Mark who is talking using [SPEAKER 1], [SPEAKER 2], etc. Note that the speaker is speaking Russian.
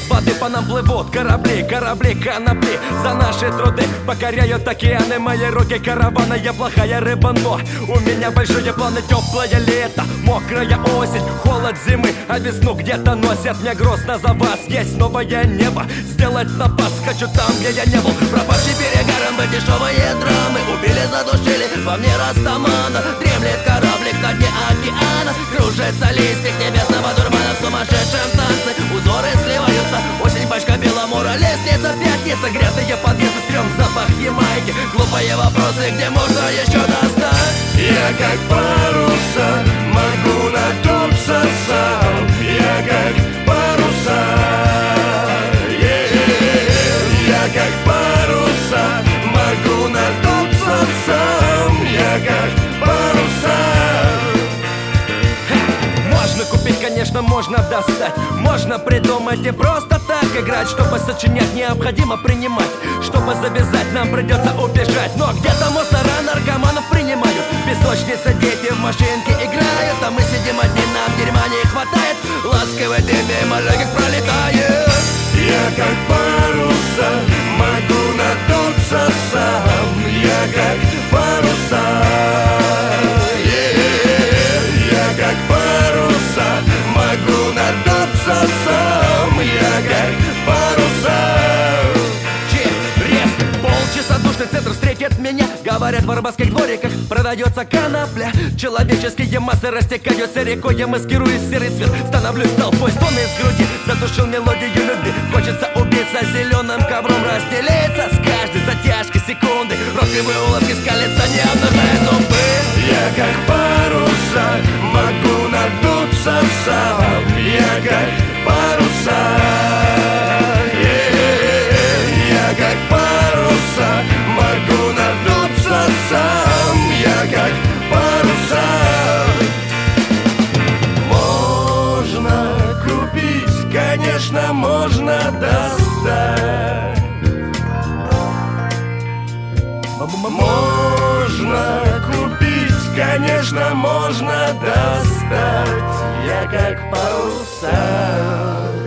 [SPEAKER 1] воды по нам плывут корабли, корабли конопли. За наши труды покоряют океаны мои руки каравана. Я плохая рыба, но у меня большие планы. Теплое лето, мокрая осень, холод зимы, а весну где-то носят. Мне грустно за вас, есть новое небо. Сделать запас хочу там, где я не был. Пропавший берега, рамбы, дешевые драмы. Убили, задушили, во мне растамана. Дремлет кораблик на дне океана. Кружится листик небесного дурмана. В сумасшедшем танце узоры сливаются. Осень, башка Беломора, лестница, пятница. Грязные подъезды, стрём, запах Ямайки. Глупые вопросы, где можно еще достать?
[SPEAKER 2] Я как паруса, могу надуться сам. Я как паруса, я как паруса, могу надуться сам. Я как паруса.
[SPEAKER 1] Можно купить, конечно, можно достать. Можно придумать и просто так играть. Чтобы сочинять, необходимо принимать. Чтобы завязать, нам придется убежать. Но где-то мусора наркоманов принимают. Песочница, дети в машинке играют. А мы сидим одни, нам дерьма не хватает. Ласковый дым мимо легких пролетает.
[SPEAKER 2] Я как паруса, могу надуться сам. Я как паруса, я как паруса, могу надуться сам. Я как паруса.
[SPEAKER 1] Полчаса душный центр встретит меня. Говорят, в арбатских двориках продается конопля. Человеческие массы растекаются рекой. Я маскируюсь в серый цвет, становлюсь толпой. Стоны из груди, затушил мелодию любви. Хочется убиться зеленым ковром, разделиться с каждой затяжкой секунды. Розовые улыбки скалятся, не обнажая зубы.
[SPEAKER 2] Я как паруса, могу надуться сам. Я как паруса, я как паруса, могу надуться сам. Я как паруса. Можно купить, конечно, можно достать. Можно купить, конечно, можно достать. Я как паруса.